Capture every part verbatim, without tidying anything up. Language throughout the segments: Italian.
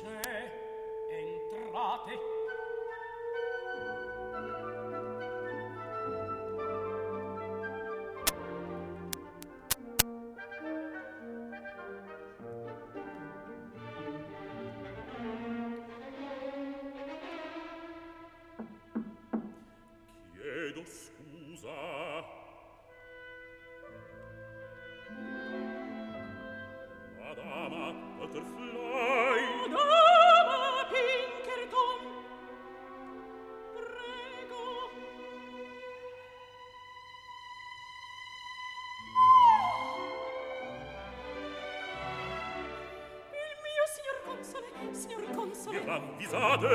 c'è? Entrate. Chiedo scusa. Madama Butterfly. Madama Pinkerton. Prego. Il mio signor console, signor console. Mi ravvisate?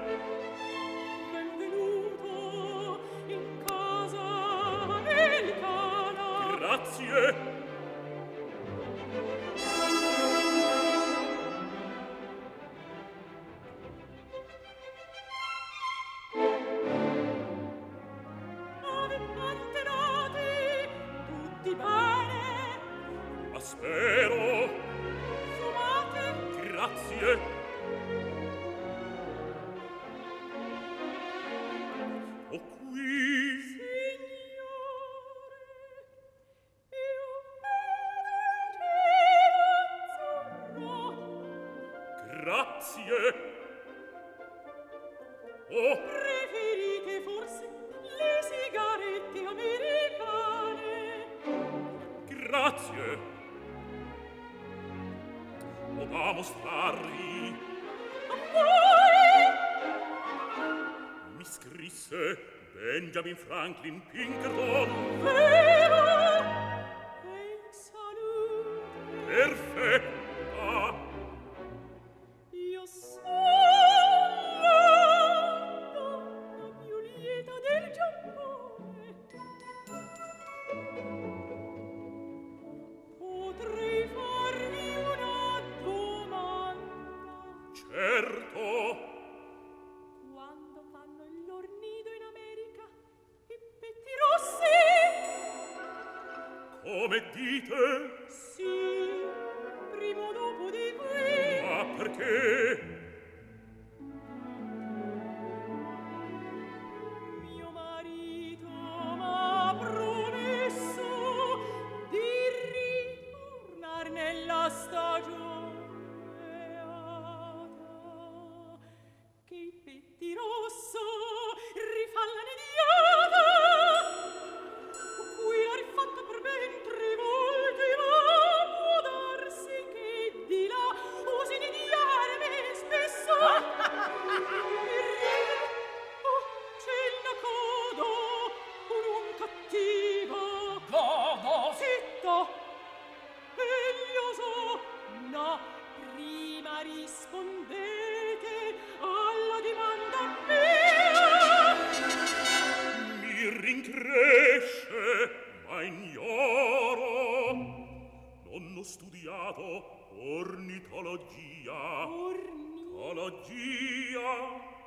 Benvenuto in casa americana. Grazie. Tutti bene? Ma spero. Fumate? Grazie. Ho qui. Signore, io vedo azzurro. Grazie. Oh, Preferite forse le sigarette americane? grazie. Ho da mostrarvi. A voi? Mi scrisse Benjamin Franklin Pinkerton. Vero? E in salute? Perfetta. Io sono la donna più lieta del Giappone. Potrei farvi una domanda. Certo. Quando fanno il lor nido in America i petti rossi? Come dite? Sì, prima o dopo di qui. Ma perché? Mio marito m'ha promesso di ritornar nella stagione beata, che i petti rosso rifà l'annediata. Qui l'ha rifatto per ben tre volte, ma può darsi che di là usi di diare me spesso. Oh, c'è il nacodo, un uom cattivo. Godo. Zitto! Elioso! No, prima rispondete alla domanda mia. Mi rincresce, ma ignoro. Non ho studiato ornitologia. Orni. Ornitologia.